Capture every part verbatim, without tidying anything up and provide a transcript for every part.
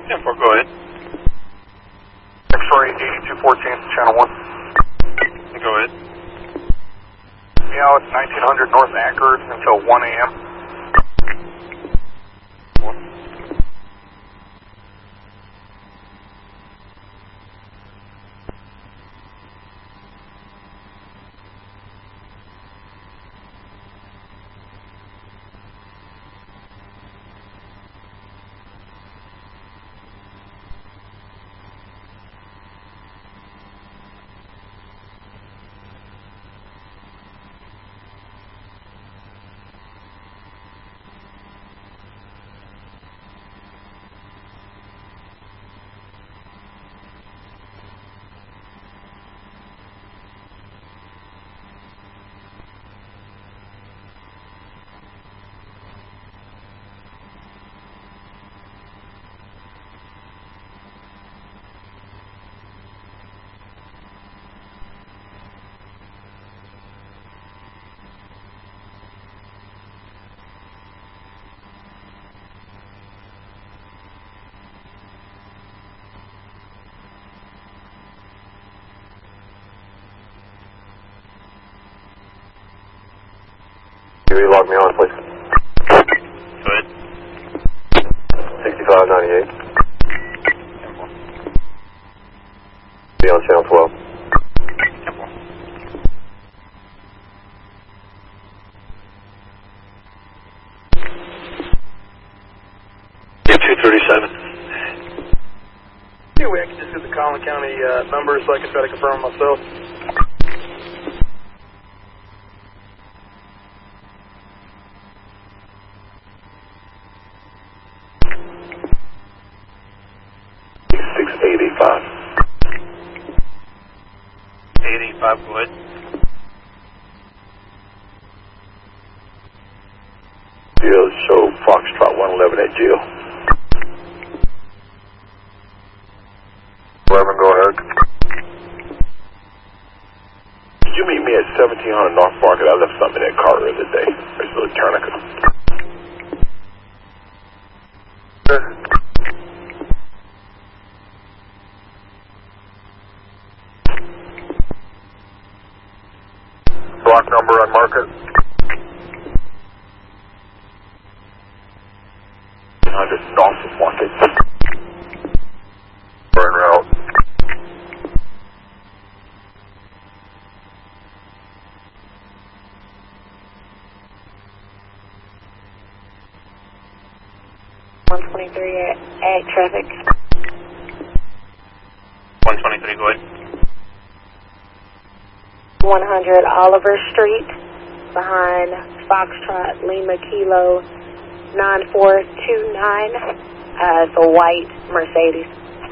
ten four, go ahead. X-ray eighty-two fourteen, channel one. Go ahead. Yeah, it's nineteen hundred North Anchor until one A M Can you log me on, please? Go ahead. sixty-five ninety-eight. Be on channel twelve. ten four. two thirty-seven. Anyway, I can just get the Collin County uh, number so I can try to confirm myself. six eighty-five. eighty-five, go ahead. Jill, show Foxtrot one eleven at Jill. eleven, go ahead. Did you meet me at seventeen hundred North Market? I left something in that car the other day. It's a little tourniquet. Block number on market. one hundred North Market. Burn route. one twenty-three at ag traffic. one twenty-three, go ahead. one hundred Oliver Street, behind Foxtrot Lima Kilo nine four two nine. Uh, it's a white Mercedes.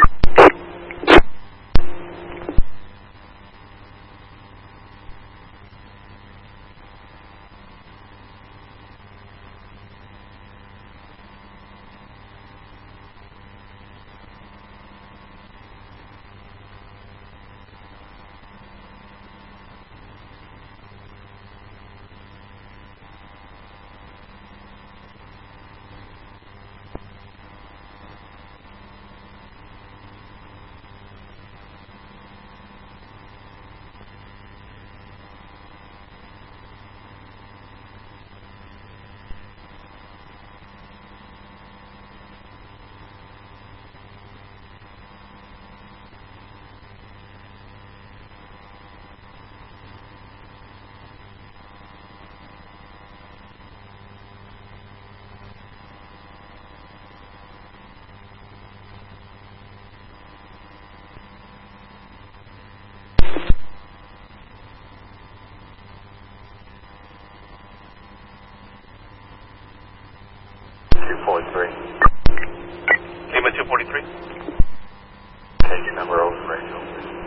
two forty-three. Lima two forty-three. Take your number over radio.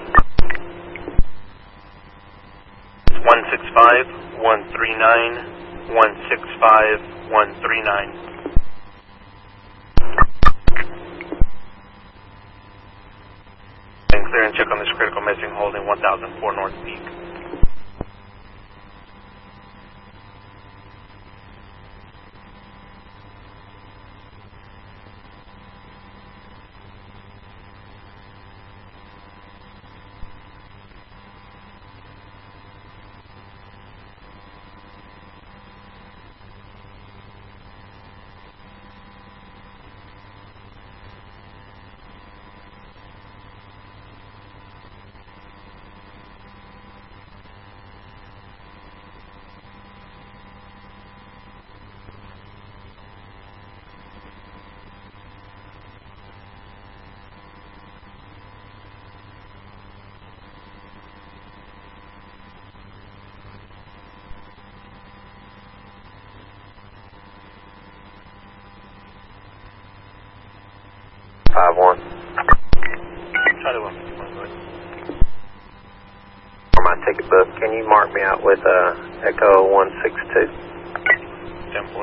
one six five, one three nine, one six five, one three nine. And clear and check on this critical missing holding one thousand four North Peak. Charlie one fifty-one, go ahead. For my ticket book, can you mark me out with uh, Echo one six two? ten four.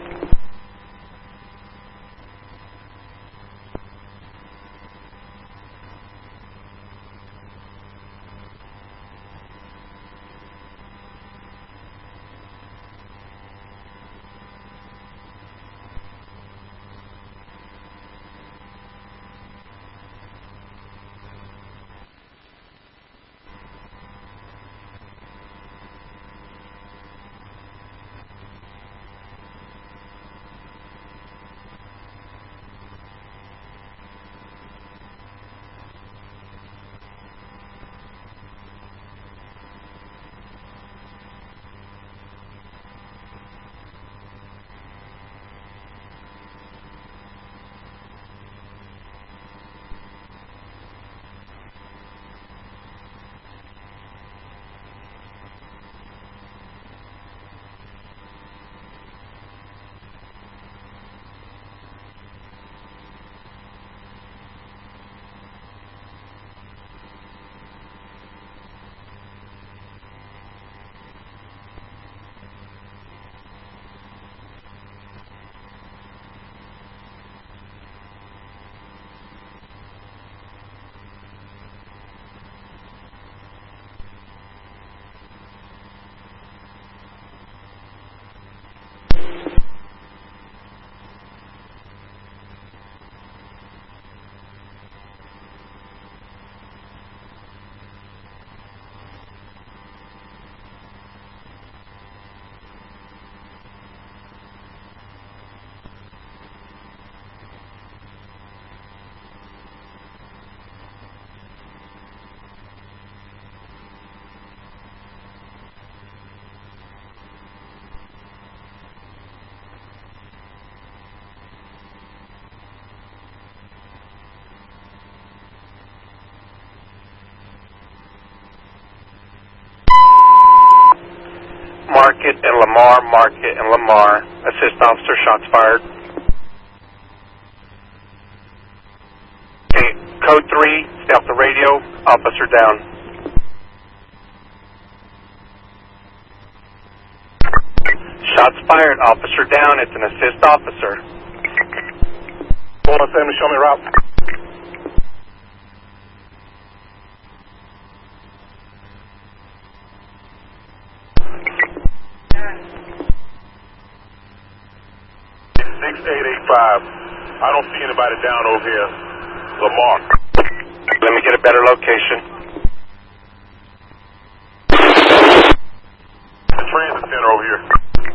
Market and Lamar, Market and Lamar. Assist officer, shots fired. Okay, code three, stay off the radio, officer down. Shots fired, officer down, it's an assist officer. Hold on, Sam, show me route. six eight eight five. I don't see anybody down over here. Lamar. Let me get a better location. The transit center over here.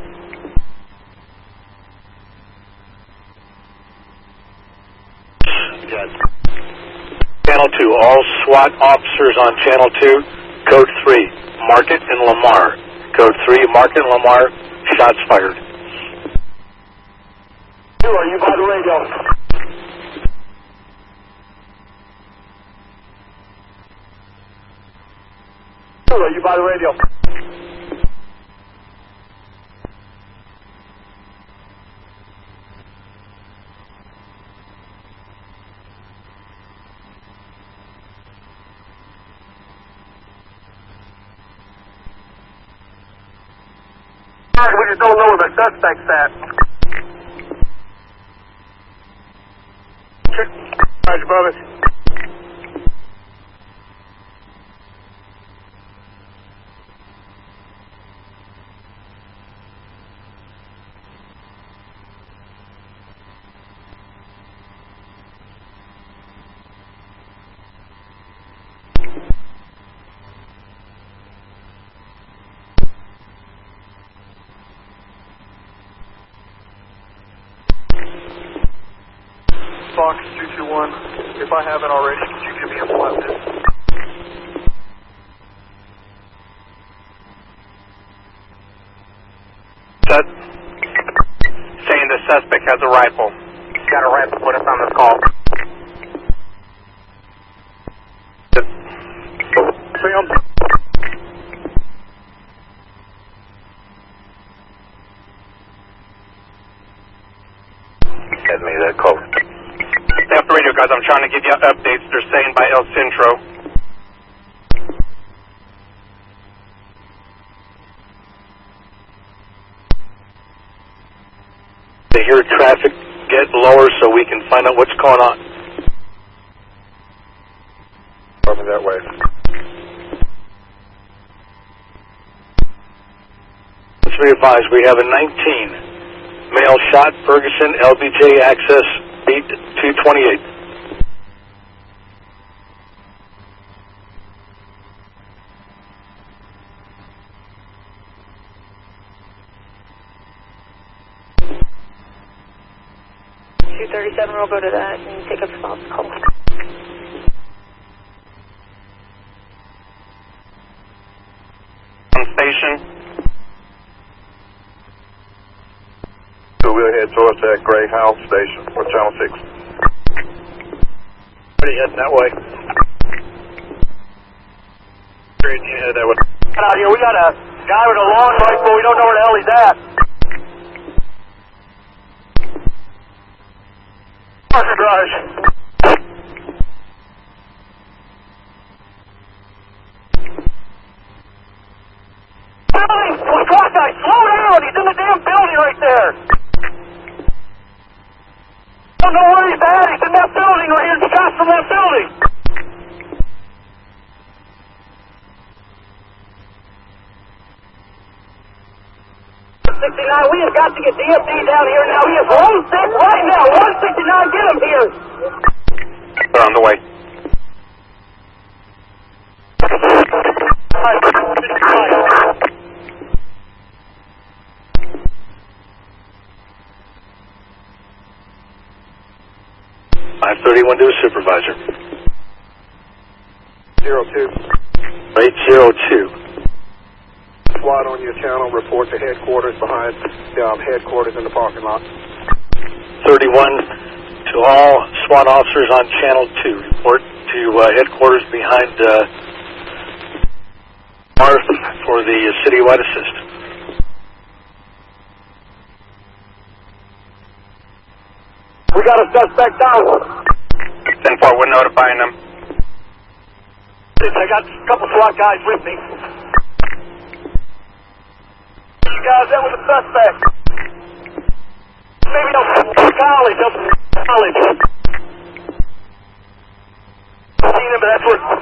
Yes. Channel two, all SWAT officers on Channel two, code three, Market and Lamar. Code three, Market and Lamar, shots fired. Are you by the radio? Are you by the radio? We just don't know where the suspect's at. Roger, brothers. Fox two two one, if I haven't already, could you give me a flat list? Set. Saying the suspect has a rifle. Got a rifle, put us on this call. Sam? Send me that code. Stay off the radio, got guys. I'm trying to give you updates. They're saying by El Centro. To hear traffic get lower so we can find out what's going on. Coming that way. Let's be advised, we have a nineteen male shot, Ferguson, L B J access, beat two twenty-eight. two thirty-seven, we'll go to that and take up spot call. On station. So we'll head towards that gray house station for channel six. What are you heading that way? Great, you head that way. Out here, we got a guy with a long rifle. We don't know where the hell he's at. Parker garage. Building! Squad guy, slow down! He's in the damn building right there! I don't know where he's at. He's in that building right here. He's shot from that building. sixty-nine, we have got to get D F D down here now. He is one six right now. one sixty-nine, get him here. They're on the way. five thirty-one to a supervisor. Zero two. eight zero two. SWAT on your channel, report to headquarters behind um, headquarters in the parking lot. thirty-one to all SWAT officers on channel two. Report to uh, headquarters behind uh, Marth for the uh, citywide assist. We got a suspect down. ten four, we're notifying them. I got a couple SWAT guys with me. You guys, that was a suspect. Maybe they'll college, they'll college. Seen him, but that's where.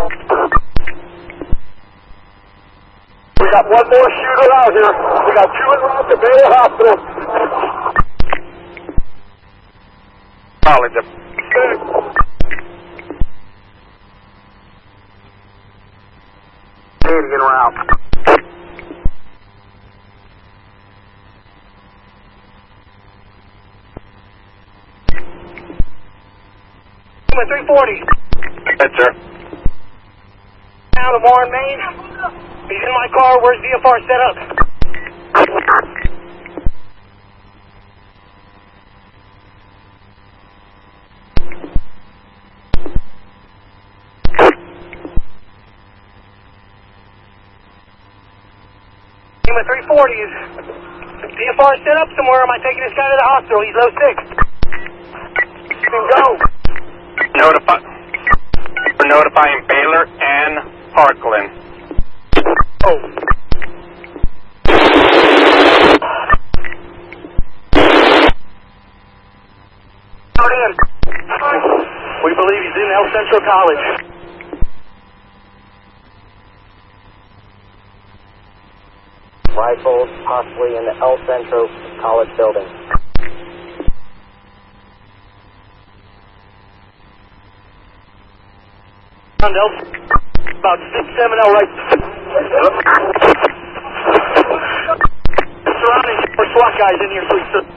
We got one more shooter out here. We got two in route to Baylor Hospital. College them. Duty en route. three forty. Yes, sir. Out of Warren, Maine. He's in my car. Where's V F R set up? Lima three forty is V F R set up somewhere. Am I taking this guy to the hospital? He's low six. You can go. Notify. We're notifying Baylor and Parkland. Oh. Out in. We believe he's in El Centro College. Rifles possibly in the El Centro College building. About six seven L right. Surrounding for SWAT guys in here, please, sir.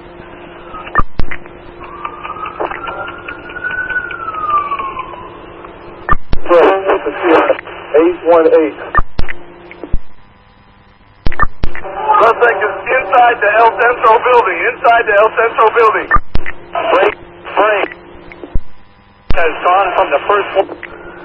eight one eight. Suspect is inside the El Centro building. Inside the El Centro building. Break, break. Has gone from the first one.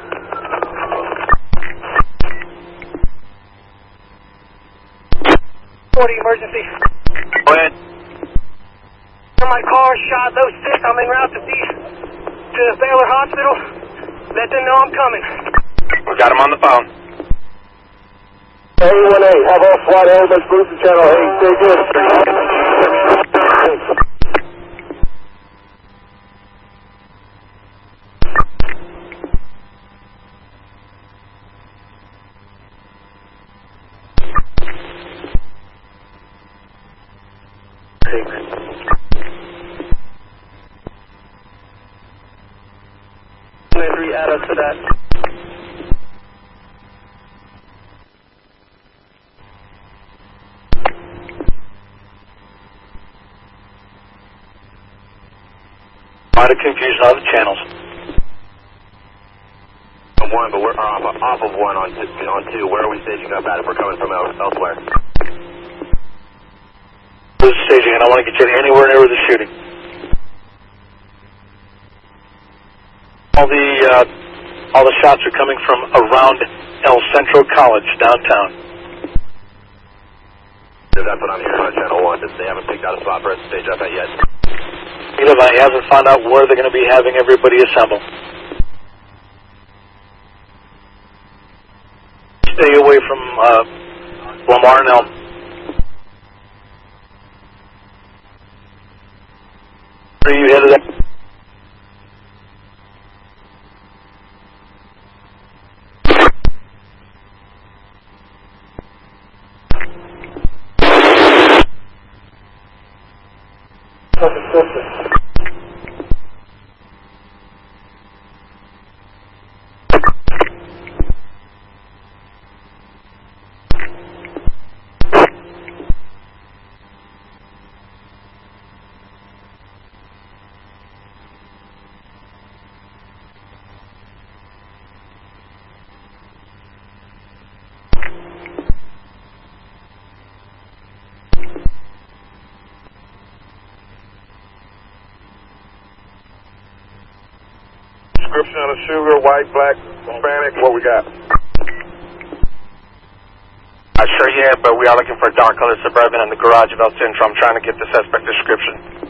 forty emergency. Go ahead. My car shot low six. I'm en route to D to Baylor Hospital. Let them know I'm coming. We got him on the phone. A one eight, have all SWAT elements move to channel eight. Stay good. Three, add us to that. A lot of confusion on the channels. On one, but we're off, off of one on, on two. Where are we staging up at if we're coming from elsewhere? Who's staging? I don't want to get you anywhere near the shooting. All the uh, all the shots are coming from around El Centro College downtown. That's what I'm hearing on channel one. They haven't picked out a spot for us to stage up at yet. Levi hasn't found out where they're going to be having everybody assemble. Stay away from uh, Lamar and Elm. Where are you headed at? Description of the shooter, white, black, Hispanic, what we got? I sure yeah, but we are looking for a dark colored Suburban in the garage of El Centro. I'm trying to get the suspect description.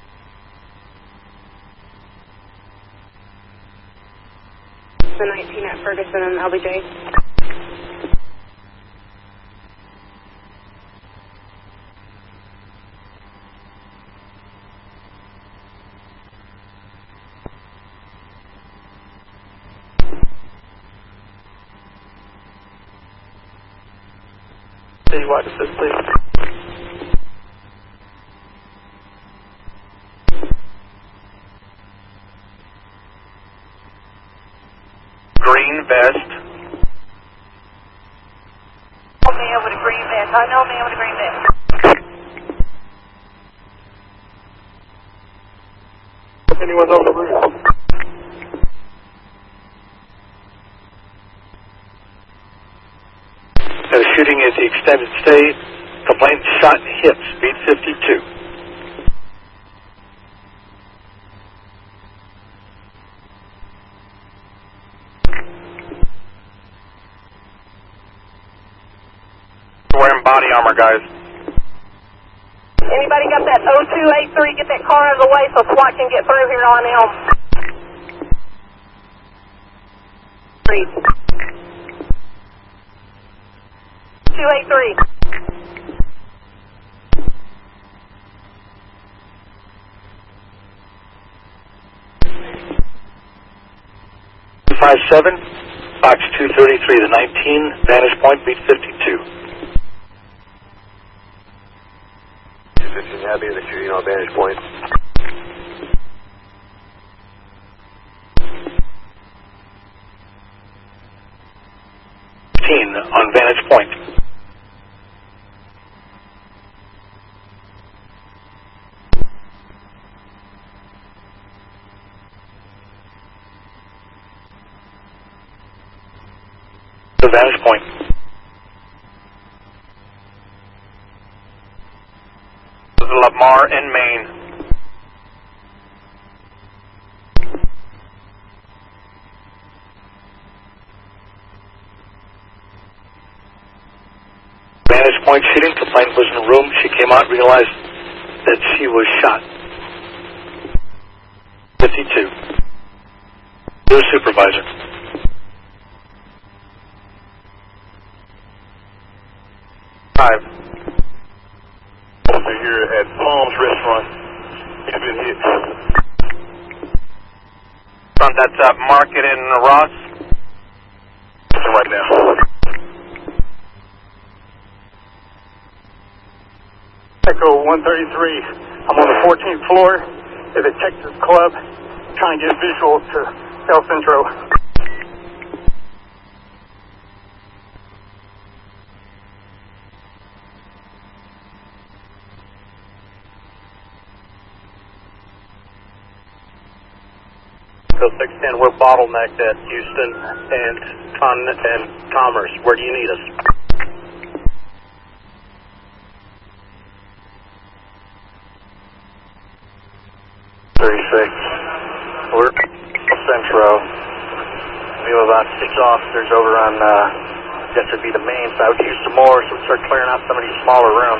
The nineteen at Ferguson and L B J. Citywide assist, please. Green vest. I know a man with a green vest. I know a man with a green vest. Anyone's on the roof? Got a shooting at the extended stay. Complaint shot hips, beat fifty-two. Wearing body armor, guys. Anybody got that oh two eight three? Get that car out of the way so SWAT can get through here on Elm. Three. two eight three. five seven, Fox two thirty-three, the nineteen, Vantage Point, beat fifty-two. fifteen happy in the shooting on Vantage Point. fifteen on Vantage Point. The Vantage Point. This is Lamar in Maine. Vantage Point shooting. Complaint was in the room. She came out and realized that she was shot. fifty-two. Your supervisor. Five. Officer here at Palms Restaurant. He's been hit. Front, that's uh, Market in Ross. Right now. Echo one thirty-three. I'm on the fourteenth floor at the Texas Club, trying to get visual to El Centro. Echo six ten, we're bottlenecked at Houston and Con and Commerce. Where do you need us? thirty-six. We're Centro. We have about six officers over on, uh, that should be the main side. We could use some more, so we start clearing out some of these smaller rooms.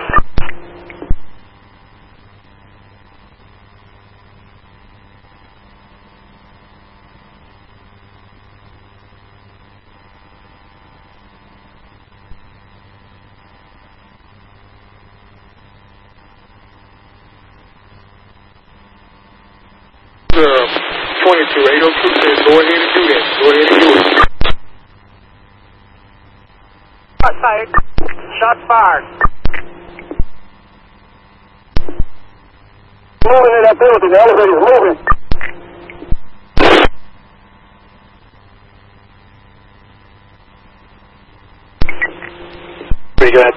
twenty-two, eight oh two says go ahead and do that. Go ahead and do it. Shots fired. Shots fired. Moving in that building. The elevator's moving. Pretty good.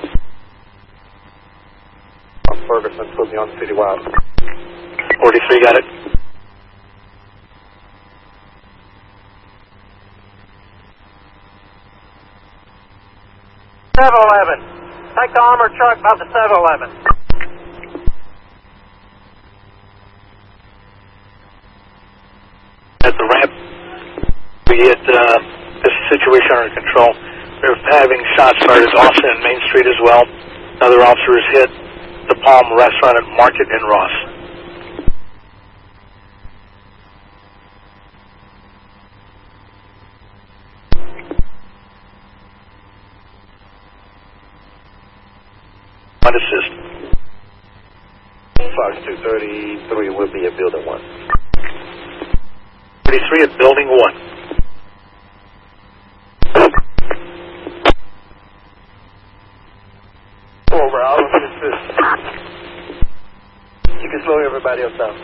Ferguson put me on citywide. forty-three got it. seven eleven. Take the armored truck about the seven eleven. At the ramp, we get uh, this situation under control. We're having shots fired at Austin and Main Street as well. Another officer has hit the Palm Restaurant at Market in Ross. One assist. Fox two thirty-three will be at Building one. thirty-three at Building one. Over, I'll assist. You can slow everybody else down.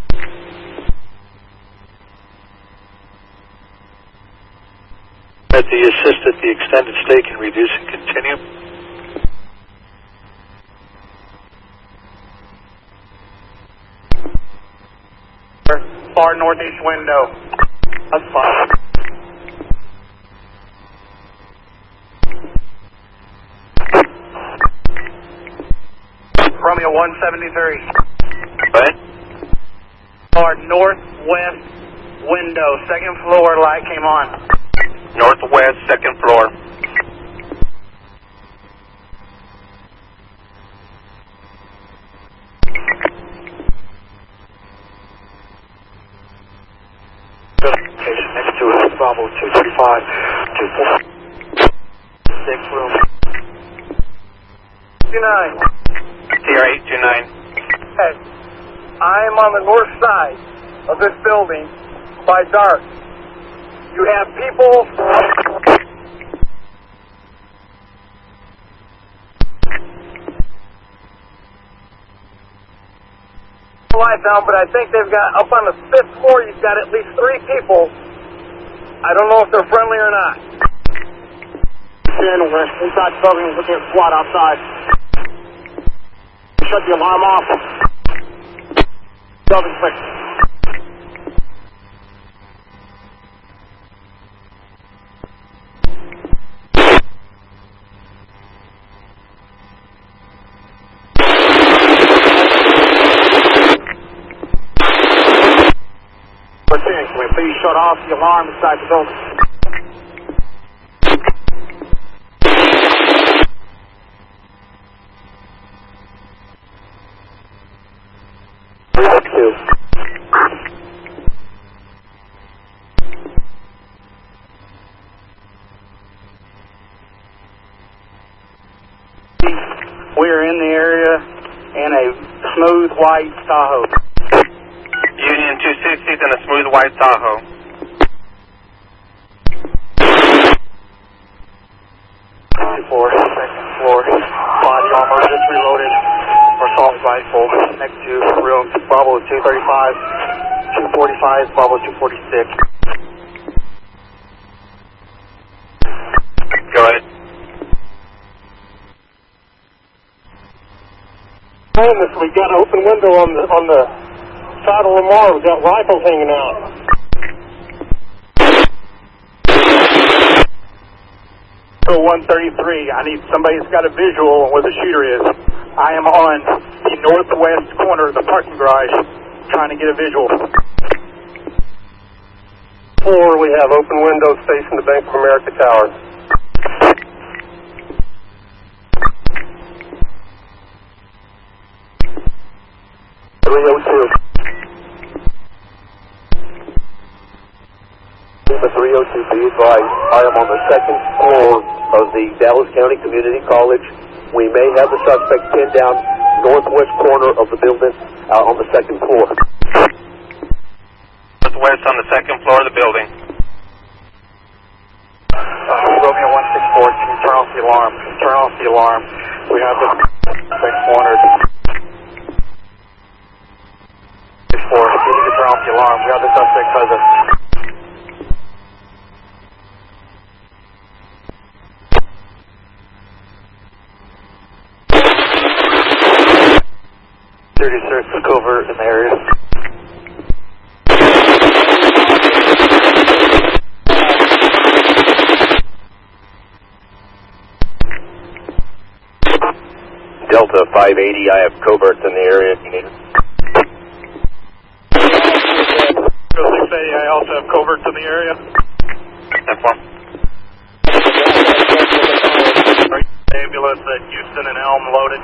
At the assist at the extended stay can reduce and continue. Far northeast window. That's fine. Romeo one seventy-three. Right? Far northwest window. Second floor light came on. Northwest, second floor. Next to it, Bravo two thirty-five, two four six room. two nine. Sierra eight two nine. Hey, I am on the north side of this building by dark. You have people. Lights down, but I think they've got up on the fifth floor. You've got at least three people. I don't know if they're friendly or not. We're inside the building, looking at SWAT outside. Shut the alarm off. Building fixed. Can we please shut off the alarm inside the building? We are in the area in a smooth white Tahoe. Union two sixties and a smooth white Tahoe. Floor, second floor, body armor just reloaded. Assault rifle next to room Bravo two thirty-five, two forty-five, Bravo two forty-six. Go ahead. We got an open window on the on the side of Lamar. We got rifles hanging out. So one thirty-three, I need somebody that's got a visual on where the shooter is. I am on the northwest corner of the parking garage trying to get a visual. Four, we have open windows facing the Bank of America Tower. three oh two. three oh two, be advised, I am on the second floor of the Dallas County Community College. We may have the suspect pinned down northwest corner of the building uh, on the second floor. Northwest on the second floor of the building. Uh, Romeo one six four, can you turn off the alarm? Turn off the alarm. We have the suspect cornered. six four, can you turn off the alarm? We have the suspect present. Security search is covert in the area. Delta five eighty, I have coverts in the area if you need it. six eighty, I also have coverts in the area. That's one. Ambulance at Houston and Elm loaded.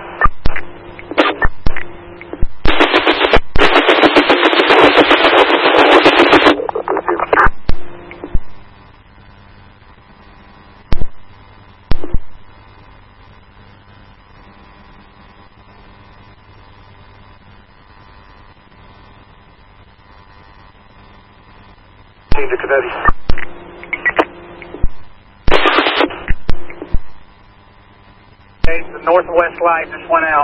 To Canetti. Okay, the northwest light just went out.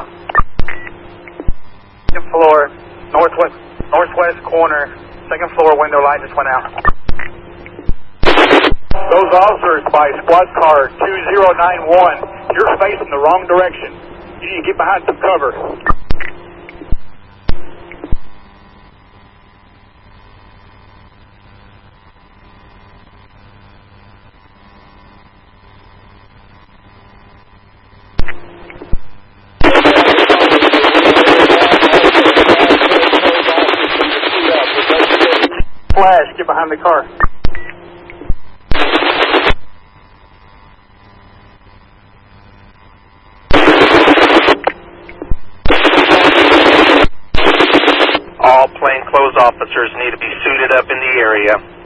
Second floor, northwest, northwest corner, second floor window light just went out. Those officers by squad car two zero nine one, you're facing the wrong direction. You need to get behind some cover. Flash, get behind the car. All plainclothes officers need to be suited up in the area.